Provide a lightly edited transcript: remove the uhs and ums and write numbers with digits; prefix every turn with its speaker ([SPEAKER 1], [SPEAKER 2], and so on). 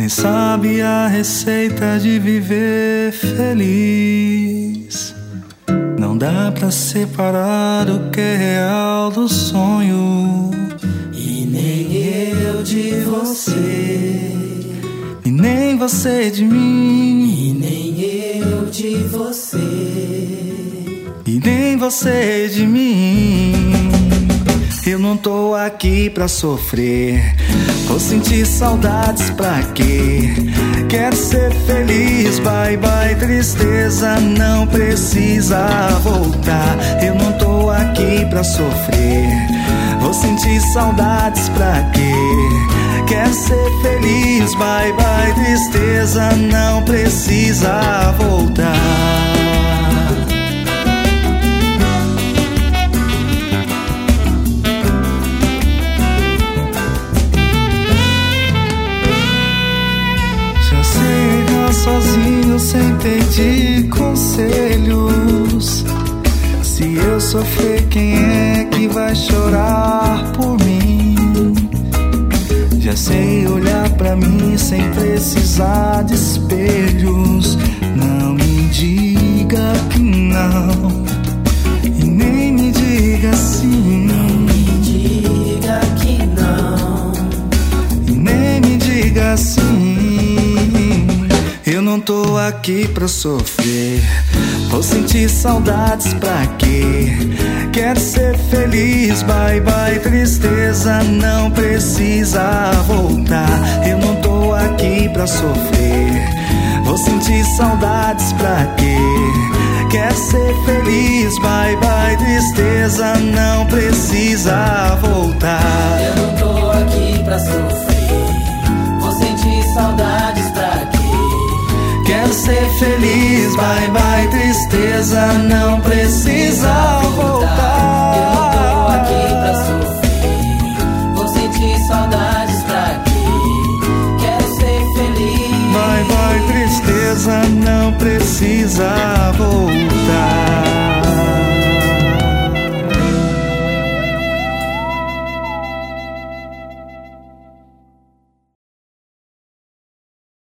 [SPEAKER 1] Quem sabe a receita de viver feliz? Não dá pra separar o que é real do sonho.
[SPEAKER 2] E nem eu de você,
[SPEAKER 1] e nem você de mim,
[SPEAKER 2] e nem eu de você,
[SPEAKER 1] e nem você de mim. Eu não tô aqui pra sofrer, vou sentir saudades pra quê? Quero ser feliz, bye bye tristeza, não precisa voltar. Eu não tô aqui pra sofrer, vou sentir saudades pra quê? Quero ser feliz, bye bye tristeza, não precisa voltar. Sozinho sem pedir conselhos. Se eu sofrer, quem é que vai chorar por mim? Já sei olhar pra mim sem precisar de espelhos. Não me diga que não, e nem me diga sim.
[SPEAKER 2] Não me diga que não,
[SPEAKER 1] e nem me diga sim. Eu não tô aqui pra sofrer, vou sentir saudades pra quê? Quero ser feliz, bye bye tristeza, não precisa voltar. Eu não tô aqui pra sofrer, vou sentir saudades pra quê? Quero ser feliz, bye bye tristeza, não precisa voltar.
[SPEAKER 2] eu não tô aqui pra sofrer, vou sentir saudades pra quê?
[SPEAKER 1] Quero ser feliz, bye bye tristeza, não precisa voltar.
[SPEAKER 2] Eu não tô aqui pra sofrer, vou sentir saudades pra quê? Quero ser feliz,
[SPEAKER 1] Bye bye tristeza, não precisa voltar.